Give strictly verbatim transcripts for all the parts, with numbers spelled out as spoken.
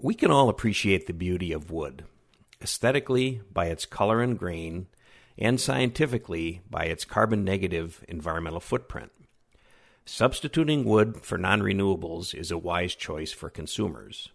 We can all appreciate the beauty of wood, aesthetically by its color and grain, and scientifically by its carbon-negative environmental footprint. Substituting wood for non-renewables is a wise choice for consumers.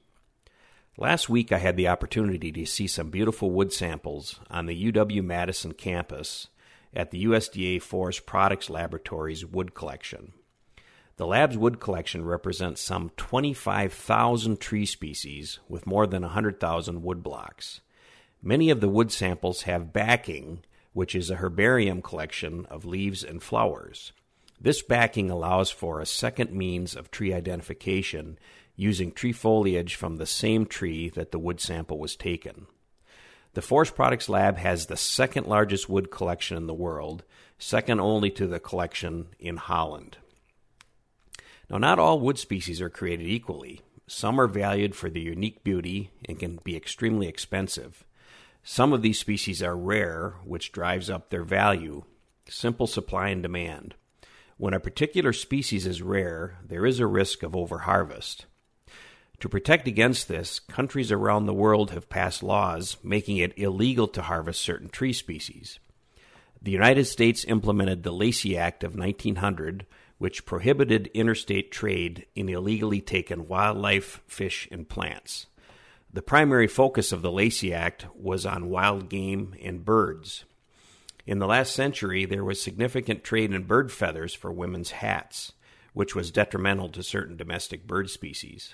Last week I had the opportunity to see some beautiful wood samples on the U W-Madison campus at the U S D A Forest Products Laboratory's wood collection. The lab's wood collection represents some twenty-five thousand tree species with more than one hundred thousand wood blocks. Many of the wood samples have backing, which is a herbarium collection of leaves and flowers. This backing allows for a second means of tree identification using tree foliage from the same tree that the wood sample was taken. The Forest Products Lab has the second largest wood collection in the world, second only to the collection in Holland. Now, not all wood species are created equally. Some are valued for their unique beauty and can be extremely expensive. Some of these species are rare, which drives up their value. Simple supply and demand. When a particular species is rare, there is a risk of overharvest. To protect against this, countries around the world have passed laws making it illegal to harvest certain tree species. The United States implemented the Lacey Act of nineteen hundred, which prohibited interstate trade in illegally taken wildlife, fish, and plants. The primary focus of the Lacey Act was on wild game and birds. In the last century, there was significant trade in bird feathers for women's hats, which was detrimental to certain domestic bird species.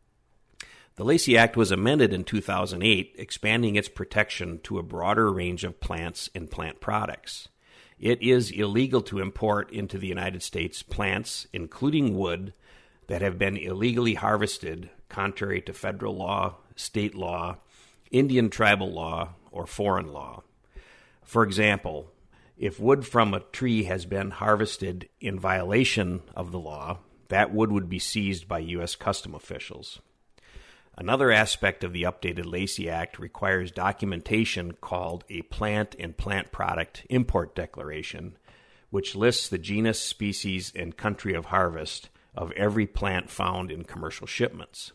The Lacey Act was amended in two thousand eight, expanding its protection to a broader range of plants and plant products. It is illegal to import into the United States plants, including wood, that have been illegally harvested contrary to federal law, state law, Indian tribal law, or foreign law. For example, if wood from a tree has been harvested in violation of the law, that wood would be seized by U S custom officials. Another aspect of the updated Lacey Act requires documentation called a Plant and Plant Product Import Declaration, which lists the genus, species, and country of harvest of every plant found in commercial shipments.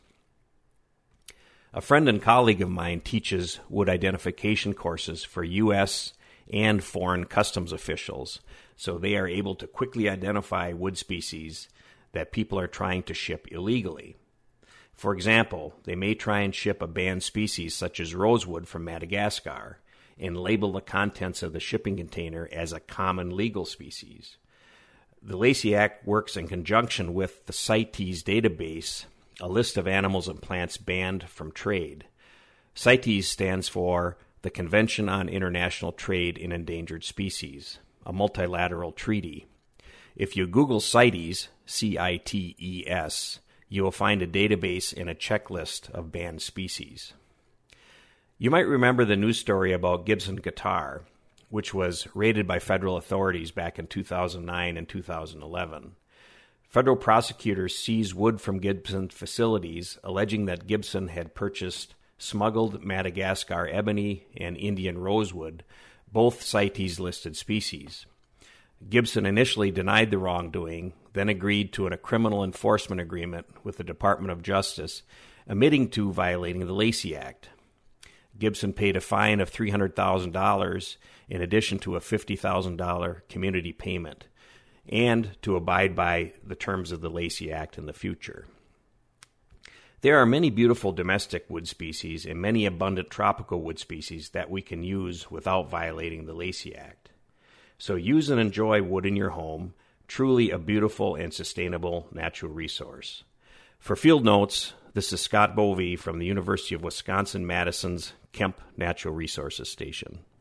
A friend and colleague of mine teaches wood identification courses for U S and foreign customs officials, so they are able to quickly identify wood species that people are trying to ship illegally. For example, they may try and ship a banned species such as rosewood from Madagascar and label the contents of the shipping container as a common legal species. The Lacey Act works in conjunction with the CITES database, a list of animals and plants banned from trade. CITES stands for the Convention on International Trade in Endangered Species, a multilateral treaty. If you Google CITES, C I T E S, you will find a database and a checklist of banned species. You might remember the news story about Gibson guitar, which was raided by federal authorities back in two thousand nine and two thousand eleven. Federal prosecutors seized wood from Gibson facilities, alleging that Gibson had purchased smuggled Madagascar ebony and Indian rosewood, both CITES-listed species. Gibson initially denied the wrongdoing, then agreed to a criminal enforcement agreement with the Department of Justice, admitting to violating the Lacey Act. Gibson paid a fine of three hundred thousand dollars in addition to a fifty thousand dollars community payment, and to abide by the terms of the Lacey Act in the future. There are many beautiful domestic wood species and many abundant tropical wood species that we can use without violating the Lacey Act. So use and enjoy wood in your home, truly a beautiful and sustainable natural resource. For Field Notes, this is Scott Bovee from the University of Wisconsin-Madison's Kemp Natural Resources Station.